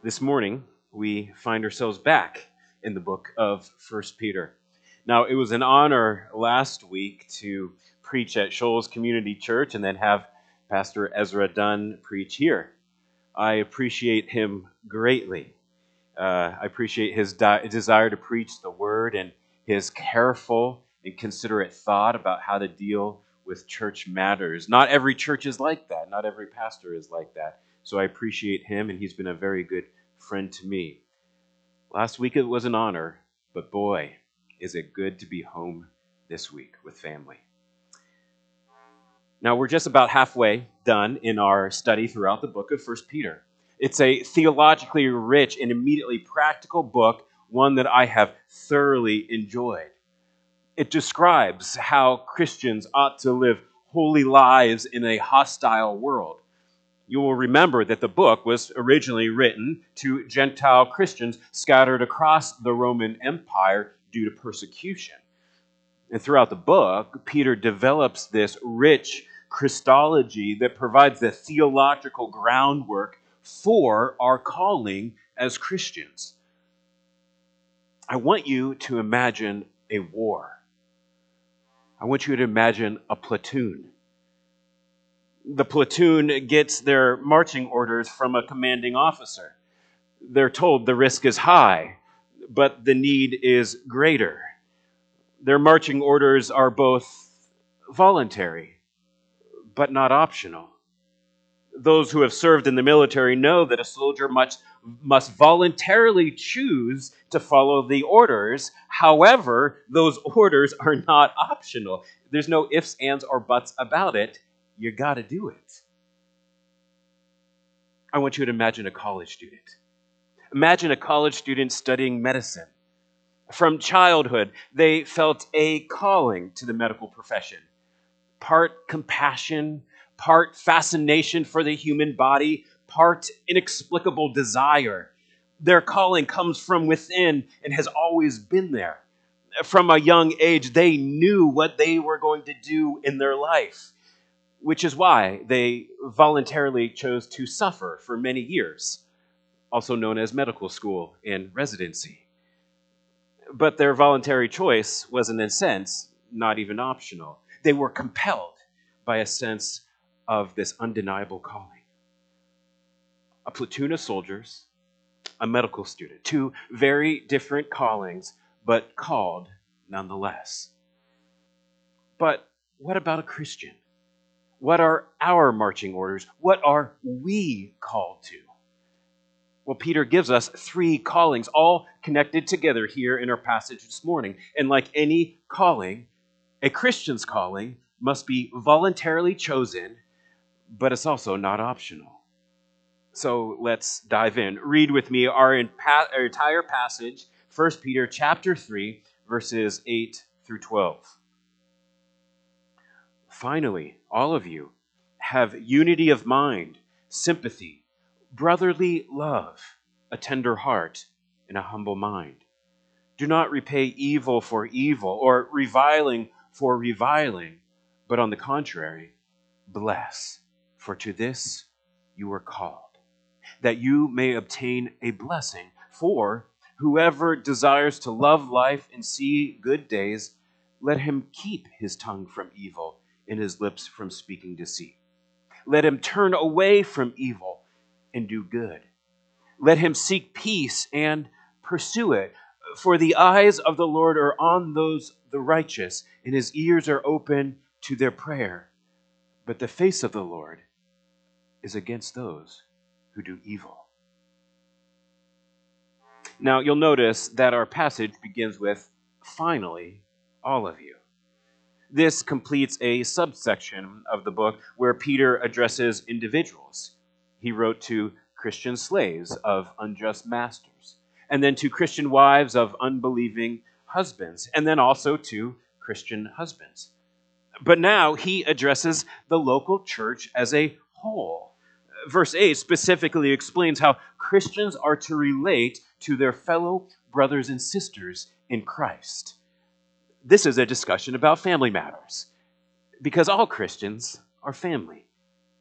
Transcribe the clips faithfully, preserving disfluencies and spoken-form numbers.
This morning, we find ourselves back in the book of First Peter. Now, it was an honor last week to preach at Shoals Community Church and then have Pastor Ezra Dunn preach here. I appreciate him greatly. Uh, I appreciate his di- desire to preach the word and his careful and considerate thought about how to deal with church matters. Not every church is like that. Not every pastor is like that. So I appreciate him, and he's been a very good friend to me. Last week it was an honor, but boy, is it good to be home this week with family. Now, we're just about halfway done in our study throughout the book of First Peter. It's a theologically rich and immediately practical book, one that I have thoroughly enjoyed. It describes how Christians ought to live holy lives in a hostile world. You will remember that the book was originally written to Gentile Christians scattered across the Roman Empire due to persecution. And throughout the book, Peter develops this rich Christology that provides the theological groundwork for our calling as Christians. I want you to imagine a war. I want you to imagine a platoon. The platoon gets their marching orders from a commanding officer. They're told the risk is high, but the need is greater. Their marching orders are both voluntary, but not optional. Those who have served in the military know that a soldier must, must voluntarily choose to follow the orders. However, those orders are not optional. There's no ifs, ands, or buts about it. You got to do it. I want you to imagine a college student. Imagine a college student studying medicine. From childhood, they felt a calling to the medical profession. Part compassion, part fascination for the human body, part inexplicable desire. Their calling comes from within and has always been there. From a young age, they knew what they were going to do in their life, which is why they voluntarily chose to suffer for many years, also known as medical school and residency. But their voluntary choice was, in a sense, not even optional. They were compelled by a sense of this undeniable calling. A platoon of soldiers, a medical student, two very different callings, but called nonetheless. But what about a Christian? What are our marching orders? What are we called to? Well, Peter gives us three callings, all connected together here in our passage this morning. And like any calling, a Christian's calling must be voluntarily chosen, but it's also not optional. So let's dive in. Read with me our, our entire passage, First Peter chapter three, verses eight through twelve. Finally, all of you have unity of mind, sympathy, brotherly love, a tender heart, and a humble mind. Do not repay evil for evil or reviling for reviling, but on the contrary, bless, for to this you were called, that you may obtain a blessing. For whoever desires to love life and see good days, let him keep his tongue from evil and his lips from speaking deceit. Let him turn away from evil and do good. Let him seek peace and pursue it. For the eyes of the Lord are on those the righteous, and his ears are open to their prayer. But the face of the Lord is against those who do evil. Now, you'll notice that our passage begins with, finally, all of you. This completes a subsection of the book where Peter addresses individuals. He wrote to Christian slaves of unjust masters, and then to Christian wives of unbelieving husbands, and then also to Christian husbands. But now he addresses the local church as a whole. Verse eight specifically explains how Christians are to relate to their fellow brothers and sisters in Christ. This is a discussion about family matters, because all Christians are family.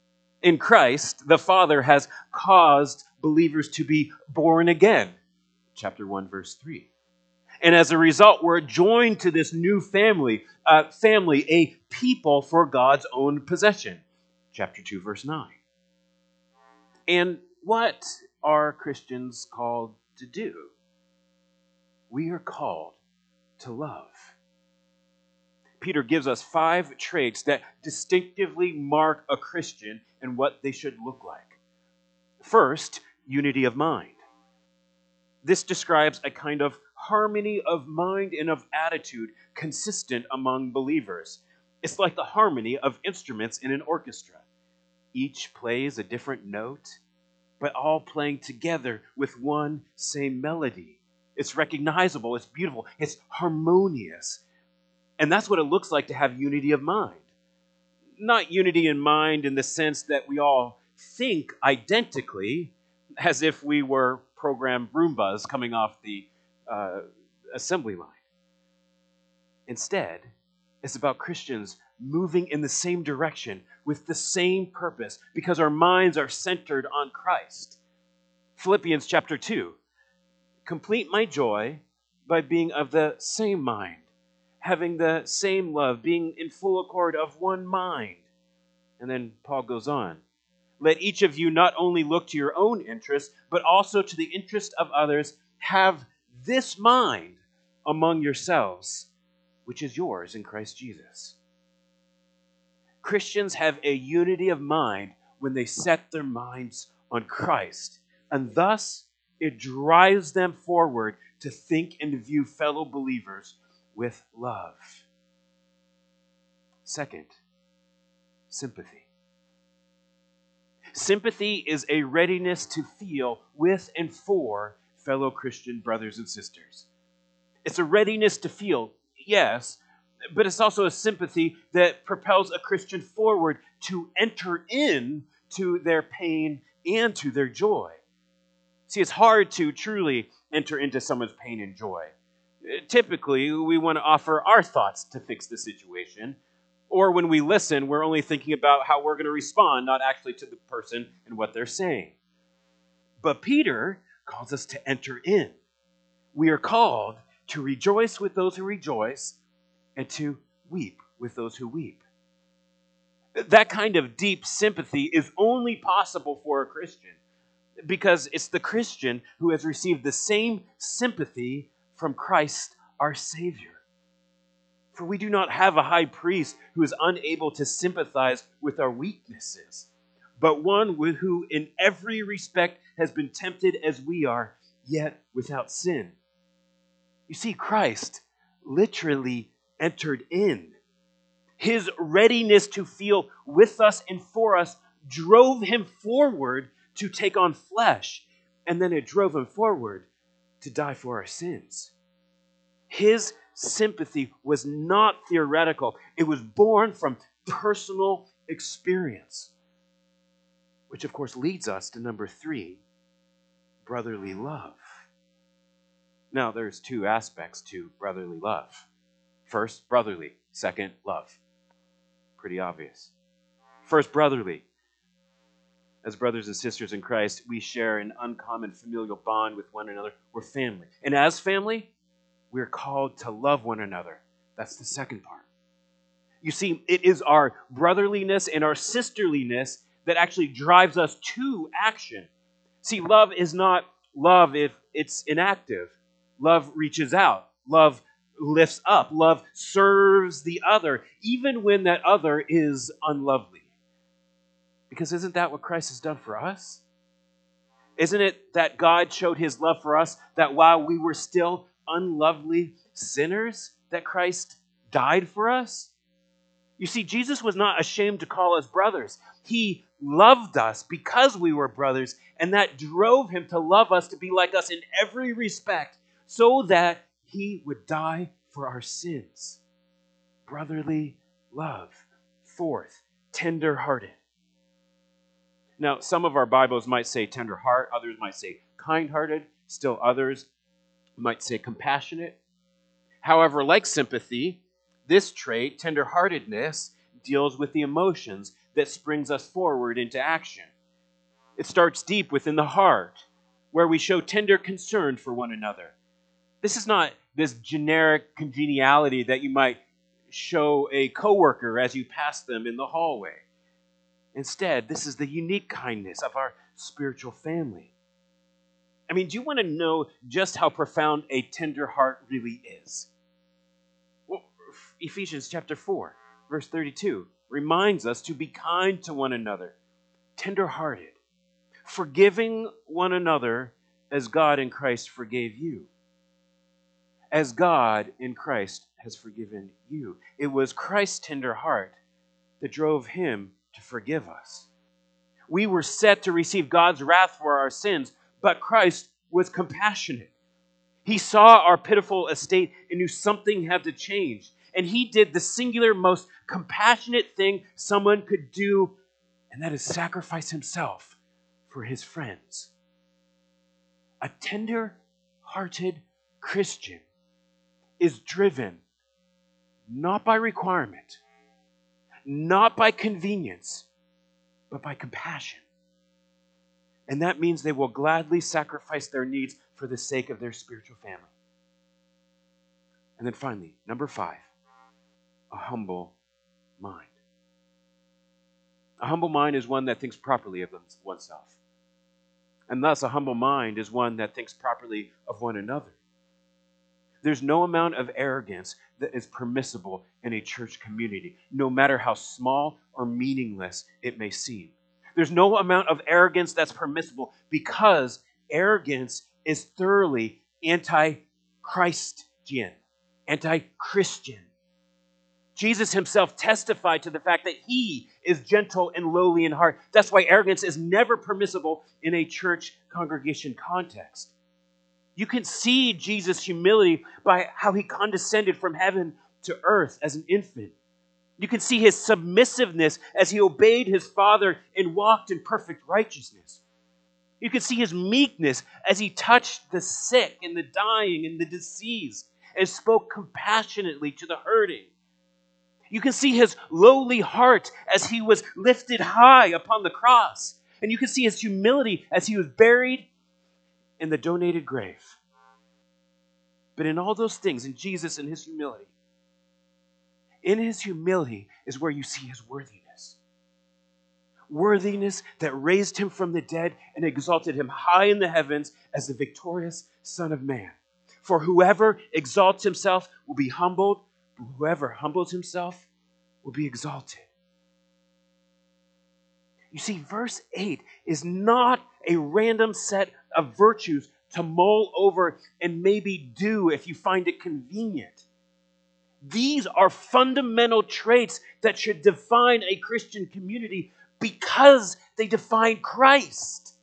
In Christ, the Father has caused believers to be born again. Chapter one, verse three. And as a result, we're joined to this new family, uh, family, a people for God's own possession. Chapter two, verse nine. And what are Christians called to do? We are called to love. Peter gives us five traits that distinctively mark a Christian and what they should look like. First, unity of mind. This describes a kind of harmony of mind and of attitude consistent among believers. It's like the harmony of instruments in an orchestra. Each plays a different note, but all playing together with one same melody. It's recognizable, it's beautiful, it's harmonious. And that's what it looks like to have unity of mind. Not unity in mind in the sense that we all think identically, as if we were programmed Roombas coming off the uh, assembly line. Instead, it's about Christians moving in the same direction with the same purpose because our minds are centered on Christ. Philippians chapter two. Complete my joy by being of the same mind, having the same love, being in full accord of one mind. And then Paul goes on. Let each of you not only look to your own interest, but also to the interest of others. Have this mind among yourselves, which is yours in Christ Jesus. Christians have a unity of mind when they set their minds on Christ, and thus it drives them forward to think and to view fellow believers with love. Second, sympathy. Sympathy is a readiness to feel with and for fellow Christian brothers and sisters. It's a readiness to feel, yes, but it's also a sympathy that propels a Christian forward to enter in to their pain and to their joy. See, it's hard to truly enter into someone's pain and joy. Typically, we want to offer our thoughts to fix the situation. Or when we listen, we're only thinking about how we're going to respond, not actually to the person and what they're saying. But Peter calls us to enter in. We are called to rejoice with those who rejoice and to weep with those who weep. That kind of deep sympathy is only possible for a Christian because it's the Christian who has received the same sympathy from Christ our Savior. For we do not have a high priest who is unable to sympathize with our weaknesses, but one who in every respect has been tempted as we are, yet without sin. You see, Christ literally entered in. His readiness to feel with us and for us drove him forward to take on flesh, and then it drove him forward to die for our sins. His sympathy was not theoretical. It was born from personal experience, which of course leads us to number three, brotherly love. Now, there's two aspects to brotherly love. First, brotherly. Second, love. Pretty obvious. First, brotherly. As brothers and sisters in Christ, we share an uncommon familial bond with one another. We're family. And as family, we're called to love one another. That's the second part. You see, it is our brotherliness and our sisterliness that actually drives us to action. See, love is not love if it's inactive. Love reaches out. Love lifts up. Love serves the other, even when that other is unlovely. Because isn't that what Christ has done for us? Isn't it that God showed his love for us, that while we were still unlovely sinners, that Christ died for us? You see, Jesus was not ashamed to call us brothers. He loved us because we were brothers, and that drove him to love us, to be like us in every respect, so that he would die for our sins. Brotherly love. Fourth, tender-hearted. Now, some of our Bibles might say tender heart, others might say kind-hearted, still others might say compassionate. However, like sympathy, this trait, tenderheartedness, deals with the emotions. that springs us forward into action. It starts deep within the heart, where we show tender concern for one another. This is not this generic congeniality that you might show a coworker as you pass them in the hallway. Instead, this is the unique kindness of our spiritual family. I mean, do you want to know just how profound a tender heart really is? Well, Ephesians chapter four, verse thirty-two reminds us to be kind to one another, tender-hearted, forgiving one another as God in Christ forgave you. As God in Christ has forgiven you. It was Christ's tender heart that drove him to forgive us. We were set to receive God's wrath for our sins, but Christ was compassionate. He saw our pitiful estate and knew something had to change. And he did the singular, most compassionate thing someone could do, and that is sacrifice himself for his friends. A tender-hearted Christian is driven not by requirement, not by convenience, but by compassion. And that means they will gladly sacrifice their needs for the sake of their spiritual family. And then finally, number five, a humble mind. A humble mind is one that thinks properly of oneself. And thus, a humble mind is one that thinks properly of one another. There's no amount of arrogance that is permissible in a church community, no matter how small or meaningless it may seem. There's no amount of arrogance that's permissible because arrogance is thoroughly anti-Christian, anti-Christian. Jesus himself testified to the fact that he is gentle and lowly in heart. That's why arrogance is never permissible in a church congregation context. You can see Jesus' humility by how he condescended from heaven to earth as an infant. You can see his submissiveness as he obeyed his Father and walked in perfect righteousness. You can see his meekness as he touched the sick and the dying and the diseased and spoke compassionately to the hurting. You can see his lowly heart as he was lifted high upon the cross. And you can see his humility as he was buried in the donated grave. But in all those things, in Jesus and his humility, in his humility is where you see his worthiness. Worthiness that raised him from the dead and exalted him high in the heavens as the victorious Son of Man. For whoever exalts himself will be humbled, but whoever humbles himself will be exalted. You see, verse eight is not a random set of virtues to mull over and maybe do if you find it convenient. These are fundamental traits that should define a Christian community because they define Christ.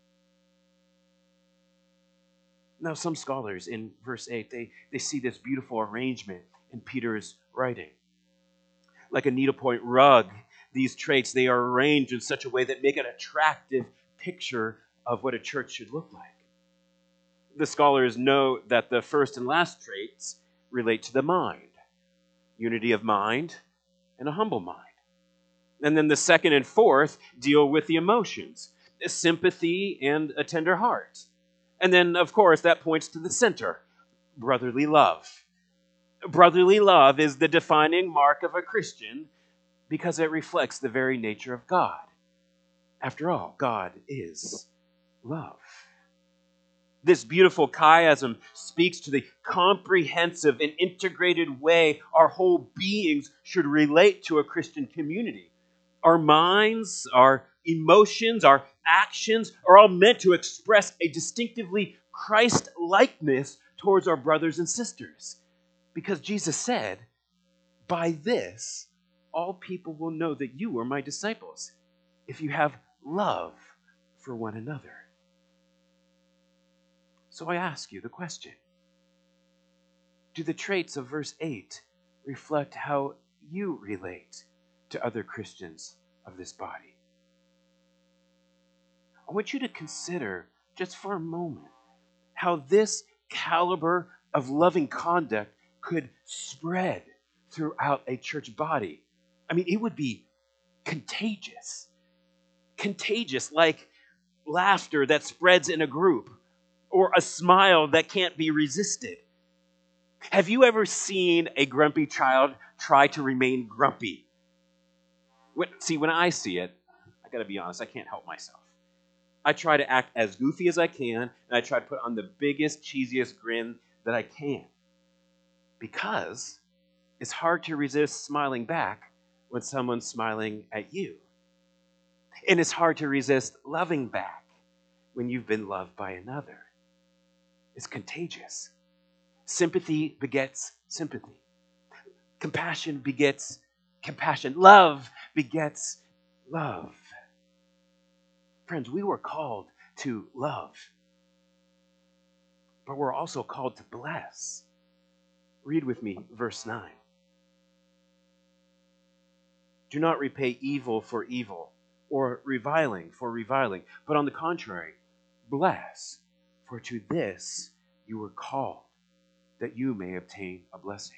Now, some scholars in verse eight, they, they see this beautiful arrangement in Peter's writing. Like a needlepoint rug, these traits, they are arranged in such a way that make an attractive picture of what a church should look like. The scholars note that the first and last traits relate to the mind. Unity of mind and a humble mind. And then the second and fourth deal with the emotions, sympathy and a tender heart. And then, of course, that points to the center, brotherly love. Brotherly love is the defining mark of a Christian because it reflects the very nature of God. After all, God is love. This beautiful chiasm speaks to the comprehensive and integrated way our whole beings should relate to a Christian community. Our minds, our emotions, our actions are all meant to express a distinctively Christ-likeness towards our brothers and sisters. Because Jesus said, "By this, all people will know that you are my disciples, if you have love for one another." So I ask you the question, do the traits of verse eight reflect how you relate to other Christians of this body? I want you to consider, just for a moment, how this caliber of loving conduct could spread throughout a church body. I mean, it would be contagious. Contagious, like laughter that spreads in a group or a smile that can't be resisted. Have you ever seen a grumpy child try to remain grumpy? When, see, when I see it, I gotta be honest, I can't help myself. I try to act as goofy as I can, and I try to put on the biggest, cheesiest grin that I can. Because it's hard to resist smiling back when someone's smiling at you. And it's hard to resist loving back when you've been loved by another. It's contagious. Sympathy begets sympathy. Compassion begets compassion. Love begets love. Friends, we were called to love, but we're also called to bless. Read with me verse nine. Do not repay evil for evil or reviling for reviling, but on the contrary, bless, for to this you were called, that you may obtain a blessing.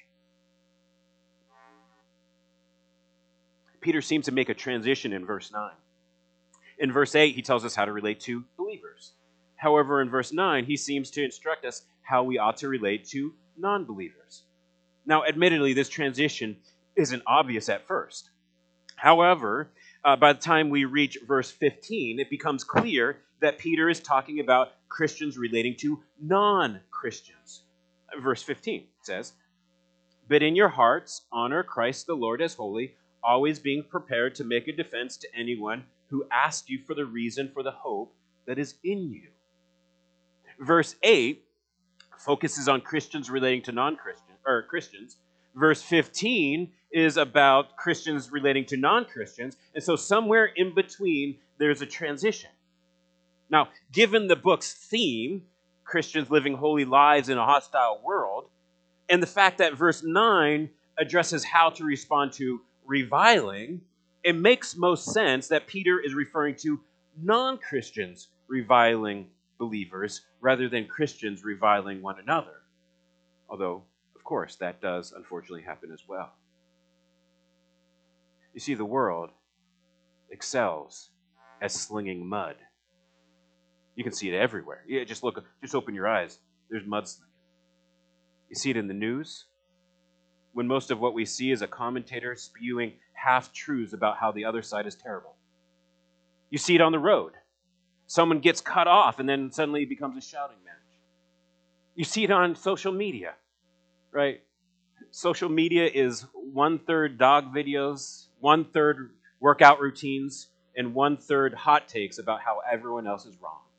Peter seems to make a transition in verse nine. In verse eight, he tells us how to relate to believers. However, in verse nine, he seems to instruct us how we ought to relate to non-believers. Now, admittedly, this transition isn't obvious at first. However, uh, by the time we reach verse fifteen, it becomes clear that Peter is talking about Christians relating to non-Christians. Verse fifteen says, "But in your hearts honor Christ the Lord as holy, always being prepared to make a defense to anyone who asks you for the reason for the hope that is in you." Verse eight focuses on Christians relating to non-Christians, or Christians. Verse fifteen is about Christians relating to non-Christians, and so somewhere in between there's a transition. Now, given the book's theme, Christians living holy lives in a hostile world, and the fact that verse nine addresses how to respond to reviling, it makes most sense that Peter is referring to non-Christians reviling believers rather than Christians reviling one another. Although, of course, that does unfortunately happen as well. You see, the world excels at slinging mud. You can see it everywhere. Yeah, just look, just open your eyes. There's mudslinging. You see it in the news, when most of what we see is a commentator spewing half-truths about how the other side is terrible. You see it on the road. Someone gets cut off and then suddenly it becomes a shouting match. You see it on social media, right? Social media is one-third dog videos, one-third workout routines, and one-third hot takes about how everyone else is wrong.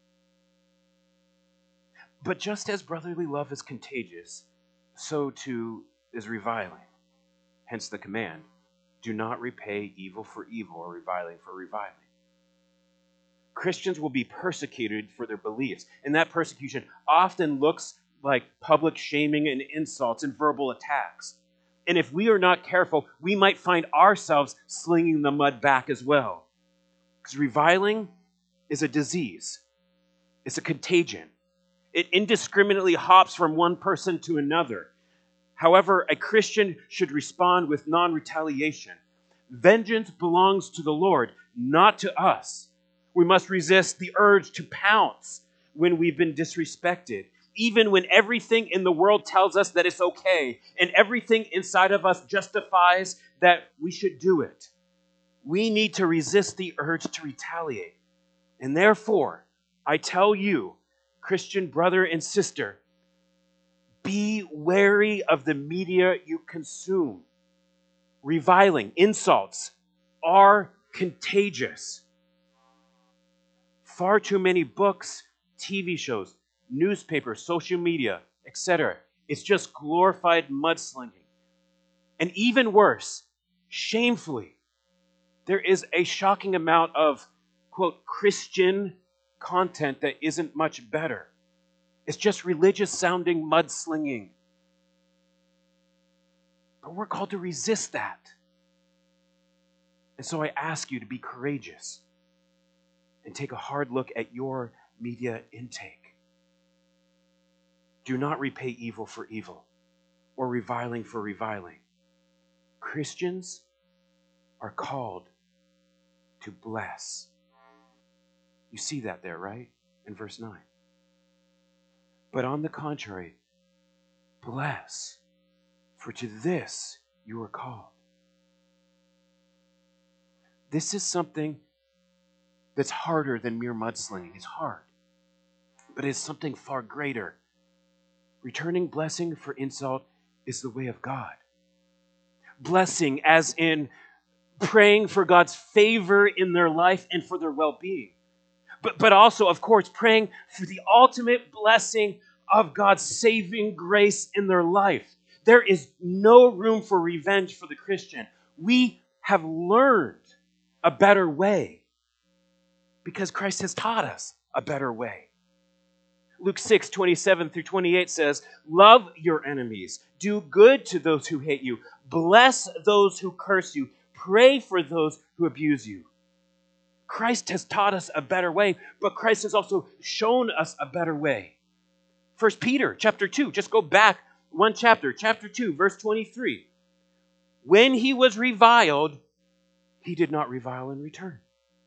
But just as brotherly love is contagious, so too is reviling. Hence the command, do not repay evil for evil or reviling for reviling. Christians will be persecuted for their beliefs, and that persecution often looks like public shaming and insults and verbal attacks. And if we are not careful, we might find ourselves slinging the mud back as well. Because reviling is a disease. It's a contagion. It indiscriminately hops from one person to another. However, a Christian should respond with non-retaliation. Vengeance belongs to the Lord, not to us. We must resist the urge to pounce when we've been disrespected, even when everything in the world tells us that it's okay and everything inside of us justifies that we should do it. We need to resist the urge to retaliate. And therefore, I tell you, Christian brother and sister, be wary of the media you consume. Reviling, insults are contagious. Far too many books, T V shows, newspapers, social media, et cetera. It's just glorified mudslinging. And even worse, shamefully, there is a shocking amount of, quote, Christian content that isn't much better. It's just religious-sounding mudslinging. But we're called to resist that. And so I ask you to be courageous and take a hard look at your media intake. Do not repay evil for evil or reviling for reviling. Christians are called to bless. You see that there, right? In verse nine. But on the contrary, bless, for to this you are called. This is something that's harder than mere mudslinging. It's hard, but it's something far greater. Returning blessing for insult is the way of God. Blessing as in praying for God's favor in their life and for their well-being. But, but also, of course, praying for the ultimate blessing of God's saving grace in their life. There is no room for revenge for the Christian. We have learned a better way because Christ has taught us a better way. Luke six, twenty-seven through twenty-eight says, love your enemies, do good to those who hate you, bless those who curse you, pray for those who abuse you. Christ has taught us a better way, but Christ has also shown us a better way. First Peter chapter two, just go back one chapter, chapter two, verse twenty-three. When he was reviled, he did not revile in return.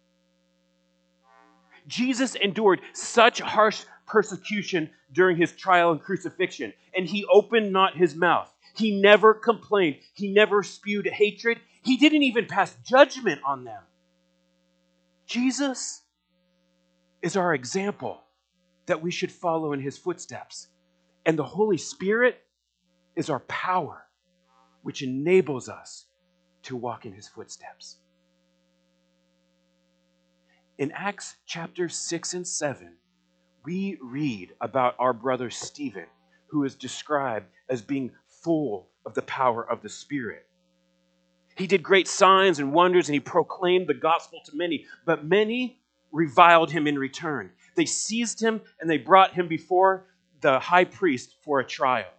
Jesus endured such harsh persecution during his trial and crucifixion, and he opened not his mouth. He never complained. He never spewed hatred. He didn't even pass judgment on them. Jesus is our example that we should follow in his footsteps. And the Holy Spirit is our power, which enables us to walk in his footsteps. In Acts chapter six and seven, we read about our brother Stephen, who is described as being full of the power of the Spirit. He did great signs and wonders, and he proclaimed the gospel to many, but many reviled him in return. They seized him and they brought him before the high priest for a trial.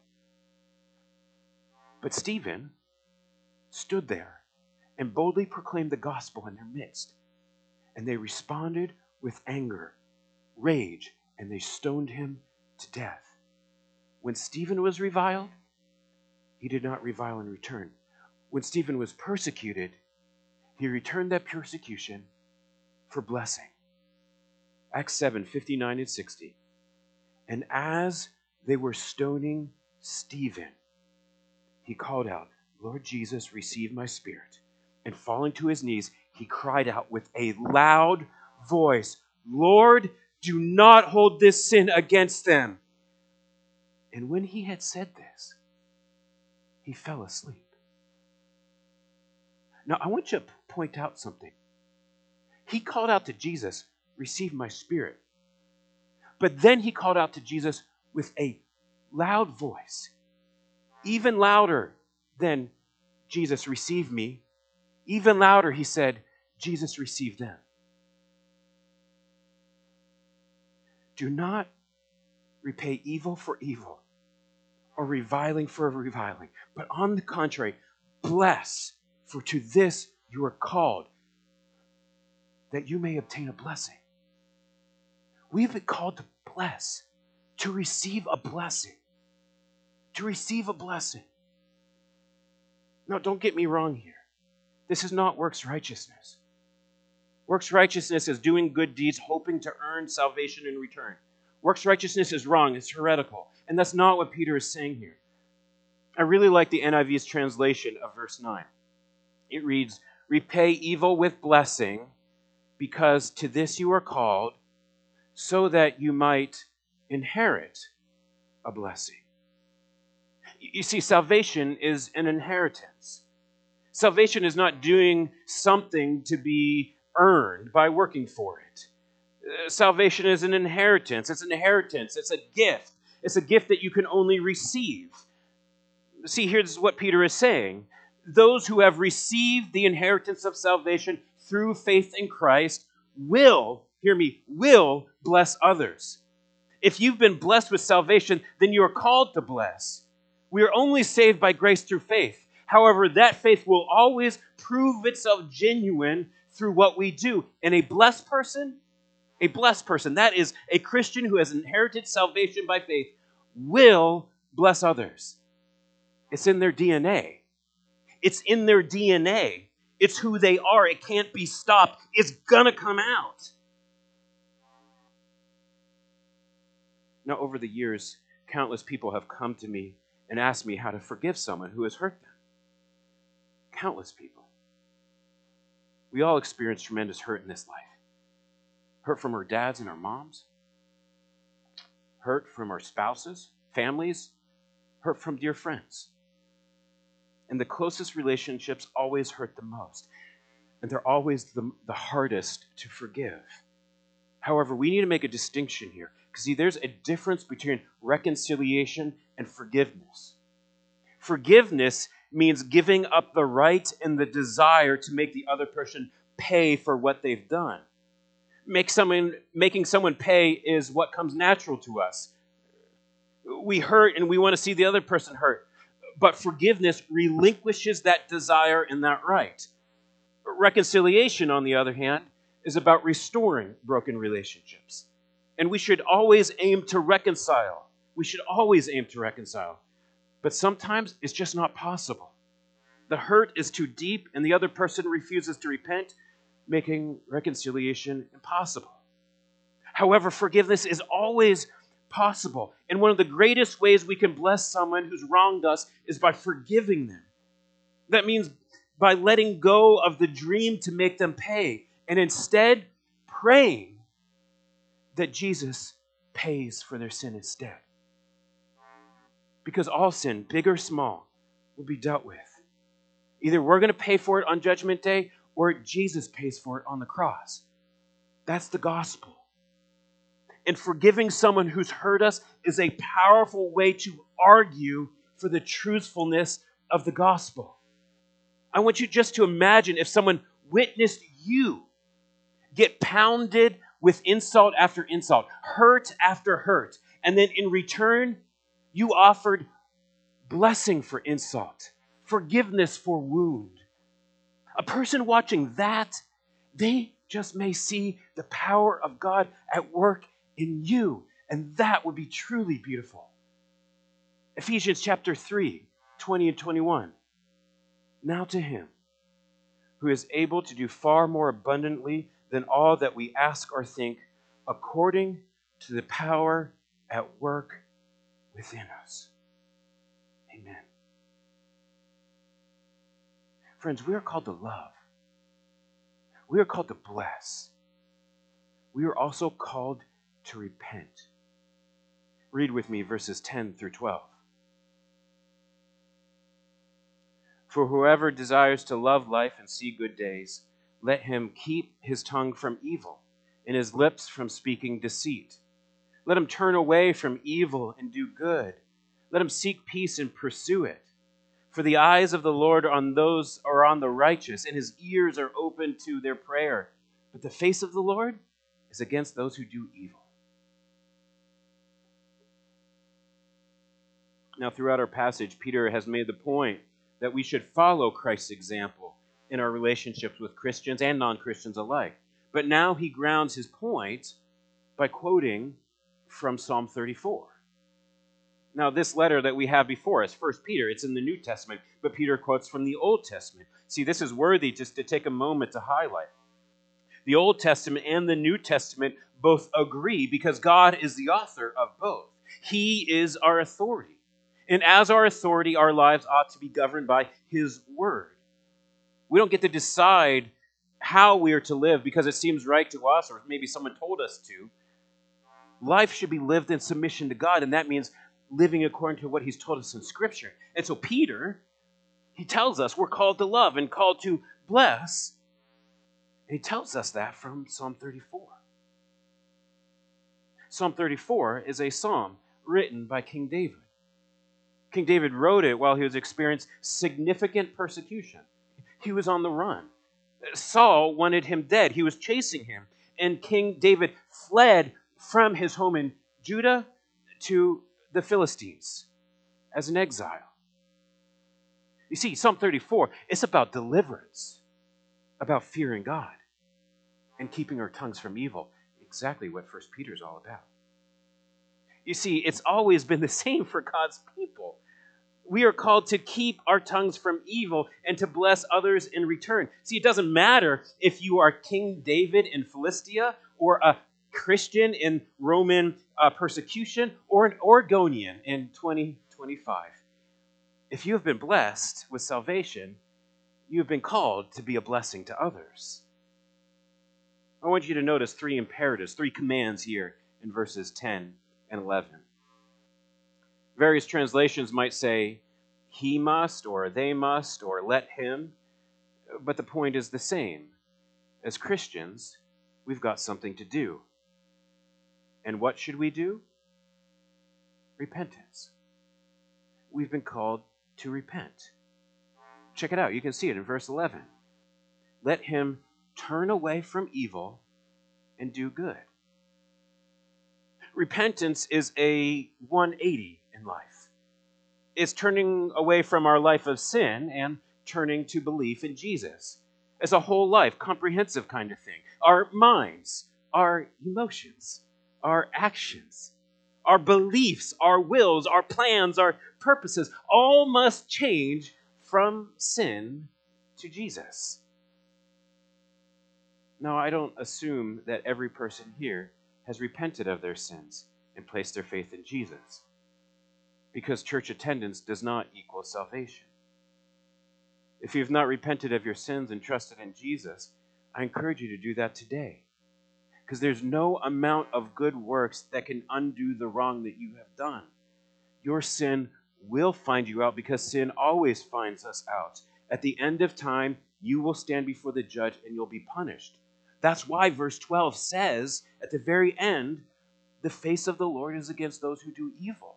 But Stephen stood there and boldly proclaimed the gospel in their midst. And they responded with anger, rage, and they stoned him to death. When Stephen was reviled, he did not revile in return. When Stephen was persecuted, he returned that persecution for blessing. Acts seven, fifty-nine and sixty. And as they were stoning Stephen, he called out, Lord Jesus, receive my spirit. And falling to his knees, he cried out with a loud voice, Lord, do not hold this sin against them. And when he had said this, he fell asleep. Now, I want you to point out something. He called out to Jesus, receive my spirit. But then he called out to Jesus with a loud voice, even louder than Jesus, receive me. Even louder, he said, Jesus, receive them. Do not repay evil for evil or reviling for reviling, but on the contrary, bless, for to this you are called, that you may obtain a blessing. We've been called to bless, to receive a blessing, to receive a blessing. Now, don't get me wrong here. This is not works righteousness. Works righteousness is doing good deeds, hoping to earn salvation in return. Works righteousness is wrong. It's heretical. And that's not what Peter is saying here. I really like the N I V's translation of verse nine. It reads, repay evil with blessing, because to this you are called, so that you might inherit a blessing. You see, salvation is an inheritance. Salvation is not doing something to be earned by working for it. Uh, salvation is an inheritance. It's an inheritance. It's a gift. It's a gift that you can only receive. See, here's what Peter is saying. Those who have received the inheritance of salvation through faith in Christ will, hear me, will bless others. If you've been blessed with salvation, then you are called to bless. We are only saved by grace through faith. However, that faith will always prove itself genuine through what we do. And a blessed person, a blessed person, that is a Christian who has inherited salvation by faith, will bless others. It's in their D N A. It's in their D N A. It's who they are. It can't be stopped. It's going to come out. Now, over the years, countless people have come to me and asked me how to forgive someone who has hurt them. Countless people. We all experience tremendous hurt in this life. Hurt from our dads and our moms. Hurt from our spouses, families. Hurt from dear friends. And the closest relationships always hurt the most. And they're always the, the hardest to forgive. However, we need to make a distinction here. Because see, there's a difference between reconciliation and forgiveness. Forgiveness means giving up the right and the desire to make the other person pay for what they've done. Make someone, making someone pay is what comes natural to us. We hurt and we want to see the other person hurt. But forgiveness relinquishes that desire and that right. Reconciliation, on the other hand, is about restoring broken relationships. And we should always aim to reconcile. We should always aim to reconcile. But sometimes it's just not possible. The hurt is too deep and the other person refuses to repent, making reconciliation impossible. However, forgiveness is always possible. And one of the greatest ways we can bless someone who's wronged us is by forgiving them. That means by letting go of the dream to make them pay and instead praying that Jesus pays for their sin instead. Because all sin, big or small, will be dealt with. Either we're going to pay for it on Judgment Day or Jesus pays for it on the cross. That's the gospel. And forgiving someone who's hurt us is a powerful way to argue for the truthfulness of the gospel. I want you just to imagine if someone witnessed you get pounded with insult after insult, hurt after hurt, and then in return, you offered blessing for insult, forgiveness for wound. A person watching that, they just may see the power of God at work in you, and that would be truly beautiful. Ephesians chapter three, twenty and twenty-one. Now to him who is able to do far more abundantly than all that we ask or think, according to the power at work within us. Amen. Friends, we are called to love. We are called to bless. We are also called to repent. Read with me verses ten through twelve. For whoever desires to love life and see good days, let him keep his tongue from evil and his lips from speaking deceit. Let him turn away from evil and do good. Let him seek peace and pursue it. For the eyes of the Lord on those are on the righteous, and his ears are open to their prayer. But the face of the Lord is against those who do evil. Now, throughout our passage, Peter has made the point that we should follow Christ's example in our relationships with Christians and non-Christians alike. But now he grounds his point by quoting from Psalm thirty-four. Now, this letter that we have before us, First Peter, it's in the New Testament, but Peter quotes from the Old Testament. See, this is worthy just to take a moment to highlight. The Old Testament and the New Testament both agree because God is the author of both. He is our authority. And as our authority, our lives ought to be governed by his word. We don't get to decide how we are to live because it seems right to us or maybe someone told us to. Life should be lived in submission to God, and that means living according to what he's told us in Scripture. And so Peter, he tells us we're called to love and called to bless. And he tells us that from Psalm thirty-four. Psalm thirty-four is a psalm written by King David. King David wrote it while he was experiencing significant persecution. He was on the run. Saul wanted him dead. He was chasing him. And King David fled from his home in Judah to the Philistines as an exile. You see, Psalm thirty-four, it's about deliverance, about fearing God and keeping our tongues from evil. Exactly what First Peter is all about. You see, it's always been the same for God's people. We are called to keep our tongues from evil and to bless others in return. See, it doesn't matter if you are King David in Philistia or a Christian in Roman uh, persecution or an Oregonian in twenty twenty-five. If you have been blessed with salvation, you have been called to be a blessing to others. I want you to notice three imperatives, three commands here in verses ten and eleven. Various translations might say, he must, or they must, or let him, but the point is the same. As Christians, we've got something to do. And what should we do? Repentance. We've been called to repent. Check it out. You can see it in verse eleven. Let him turn away from evil and do good. Repentance is a one eighty in life. It's turning away from our life of sin and turning to belief in Jesus. It's a whole life, comprehensive kind of thing. Our minds, our emotions, our actions, our beliefs, our wills, our plans, our purposes, all must change from sin to Jesus. Now, I don't assume that every person here has repented of their sins and placed their faith in Jesus, because church attendance does not equal salvation. If you've not repented of your sins and trusted in Jesus, I encourage you to do that today, because there's no amount of good works that can undo the wrong that you have done. Your sin will find you out, because sin always finds us out. At the end of time, you will stand before the judge and you'll be punished. That's why verse twelve says at the very end, the face of the Lord is against those who do evil.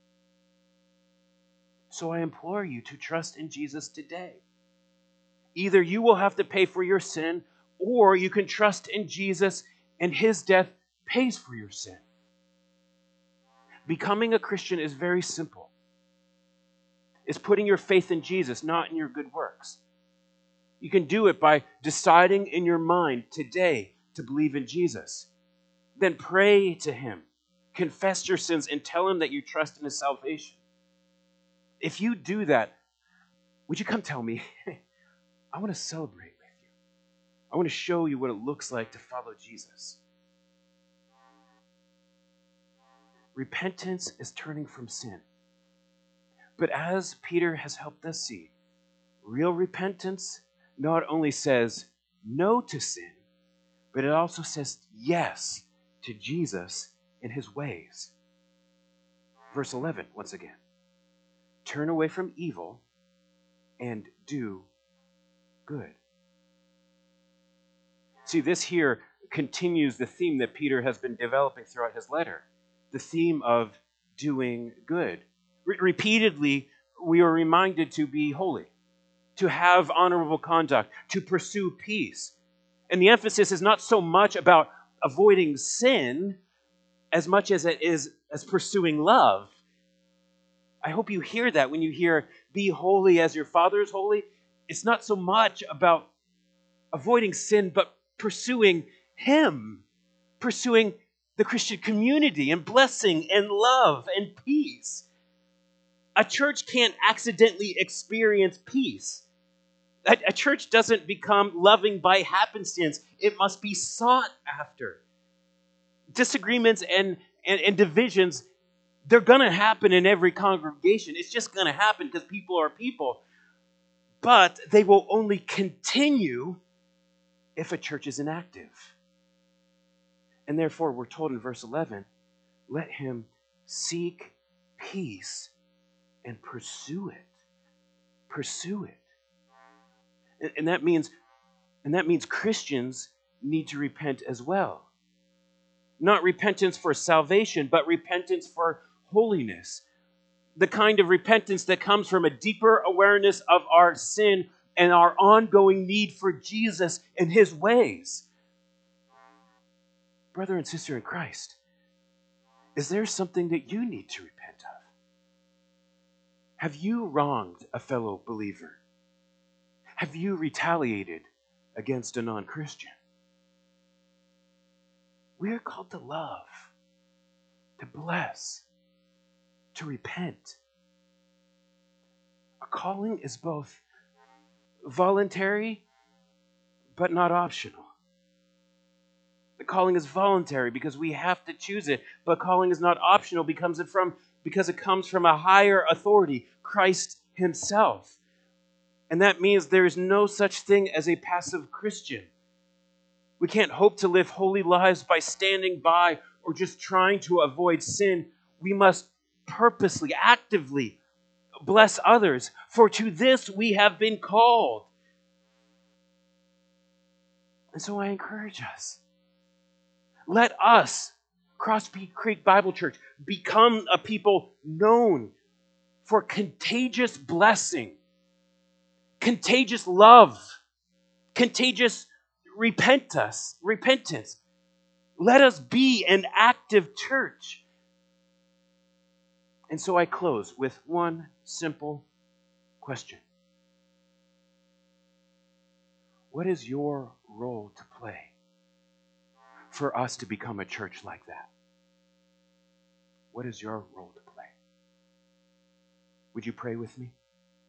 So I implore you to trust in Jesus today. Either you will have to pay for your sin, or you can trust in Jesus and his death pays for your sin. Becoming a Christian is very simple. It's putting your faith in Jesus, not in your good works. You can do it by deciding in your mind today to believe in Jesus. Then pray to him, confess your sins, and tell him that you trust in his salvation. If you do that, would you come tell me, I want to celebrate with you. I want to show you what it looks like to follow Jesus. Repentance is turning from sin. But as Peter has helped us see, real repentance not only says no to sin, but it also says yes to Jesus and his ways. Verse eleven, once again. Turn away from evil and do good. See, this here continues the theme that Peter has been developing throughout his letter, the theme of doing good. Re- repeatedly, we are reminded to be holy, to have honorable conduct, to pursue peace. And the emphasis is not so much about avoiding sin as much as it is as pursuing love. I hope you hear that when you hear, be holy as your Father is holy. It's not so much about avoiding sin, but pursuing him, pursuing the Christian community and blessing and love and peace. A church can't accidentally experience peace. A, a church doesn't become loving by happenstance. It must be sought after. Disagreements and, and, and divisions, they're going to happen in every congregation. It's just going to happen because people are people. But they will only continue if a church is inactive. And therefore, we're told in verse eleven, let him seek peace and pursue it. Pursue it. And, and that means, and that means Christians need to repent as well. Not repentance for salvation, but repentance for holiness. The kind of repentance that comes from a deeper awareness of our sin and our ongoing need for Jesus and his ways. Brother and sister in Christ, is there something that you need to repent of? Have you wronged a fellow believer? Have you retaliated against a non-Christian? We are called to love, to bless, to repent. calling is both voluntary but not optional. The calling is voluntary because we have to choose it, but calling is not optional because it from because it comes from a higher authority, Christ himself. And that means there is no such thing as a passive Christian. We can't hope to live holy lives by standing by or just trying to avoid sin. We must purposely, actively bless others, for to this we have been called. And so I encourage us. Let us, Cross Creek Bible Church, become a people known for contagious blessing, contagious love, contagious repentance, repentance. Let us be an active church. And so I close with one simple question. What is your role to play for us to become a church like that? What is your role to play? Would you pray with me?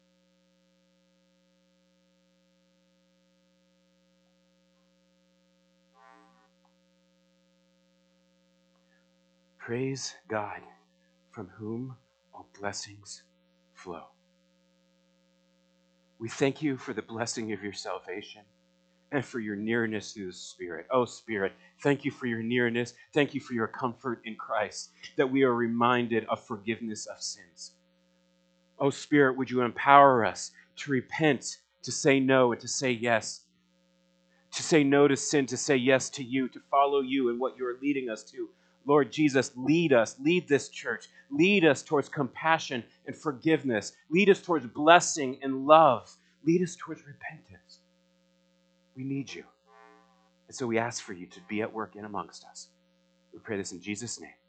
Praise God, from whom all blessings flow. We thank you for the blessing of your salvation and for your nearness through the Spirit. Oh, Spirit, thank you for your nearness. Thank you for your comfort in Christ, that we are reminded of forgiveness of sins. Oh, Spirit, would you empower us to repent, to say no, and to say yes, to say no to sin, to say yes to you, to follow you and what you are leading us to. Lord Jesus, lead us, lead this church, lead us towards compassion and forgiveness, lead us towards blessing and love, lead us towards repentance. We need you. And so we ask for you to be at work in amongst us. We pray this in Jesus' name.